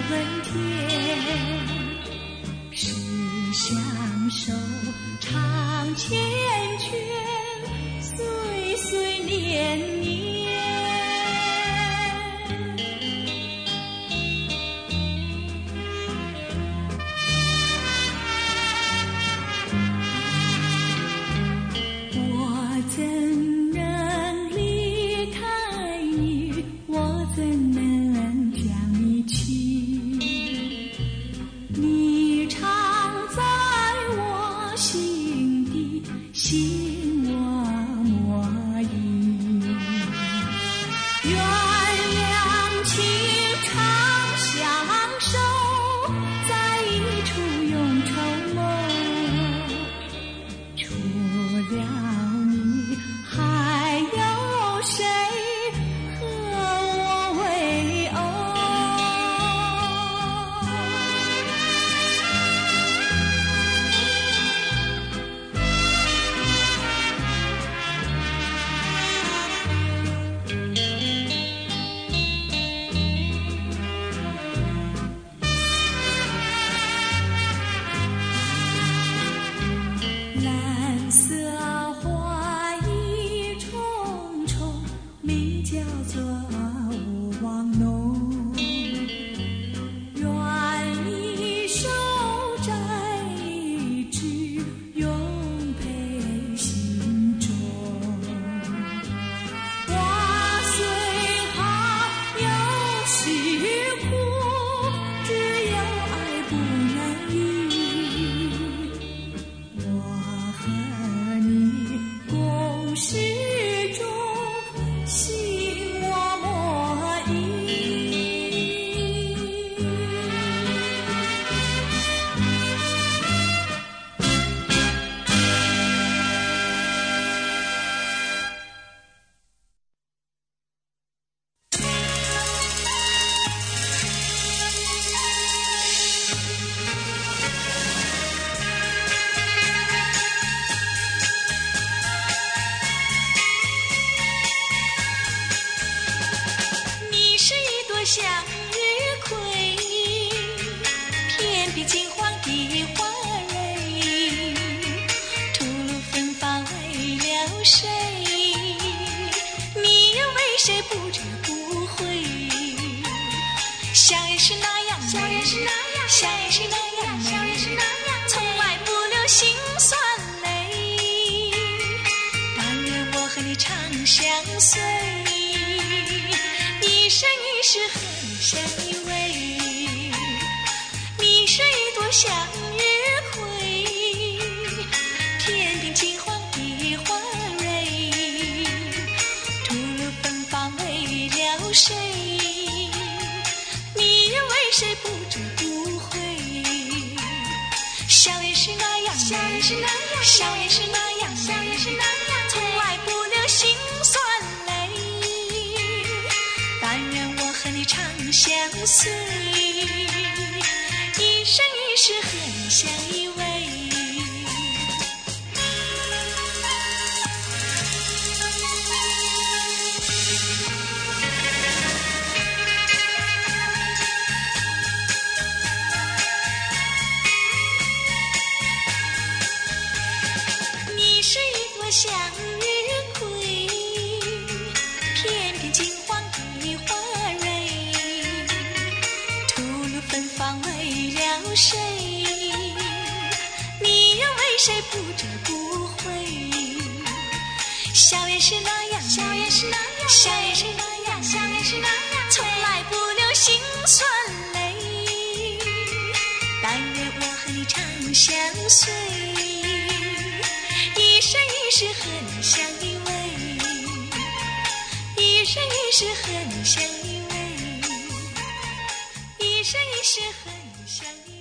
温甜，是相守长缱绻，岁岁年年。我怎能离开你？我怎能将你弃？你常在我心底，心我莫移。愿两情长相守，在一处永愁梦。除了你，还有谁和我为偶？蓝色花意重重，名叫做勿忘浓。愿一手摘一枝，永佩心中。花虽好，有时苦，只有爱不能移。我和你共事中，心我莫移。你是一朵向日葵，偏偏金黄的花蕊，吐露芬芳为了谁？你又为谁不知不悔？相约是那样，相约是那样，相约是那样，相约是那样，从来不流辛酸泪。但愿我和你长相随，一生一世和你相依偎。你是一朵向日葵，偏偏金黄的花蕊，吐露芬芳为了谁？你又为谁不知不悔？相约是那样，相约是那样，相约是那样，相约是那样，从来不流辛酸泪。但愿我和你长相随，一生一世和你相依偎。你是一朵向日葵，偏偏金黄的花蕊，吐露芬芳为了谁？你又为谁不知不悔？相约是那样，相约是那样，相约是那样，相约是那样，从来不流辛酸泪。但愿我和你长相随，一生一世和你相依偎，一生一世和你相依偎，一生一世和你相依偎。